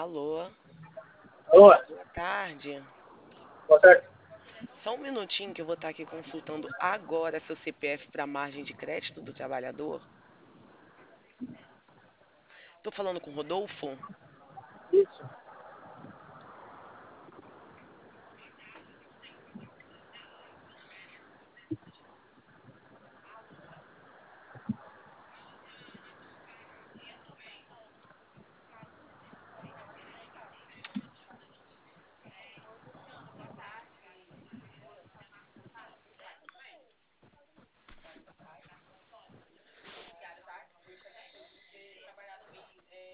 Alô, Alô, boa tarde. boa tarde. Só um minutinho que eu vou estar aqui consultando agora seu CPF para margem de crédito do trabalhador. Tô falando com o Rodolfo? Isso.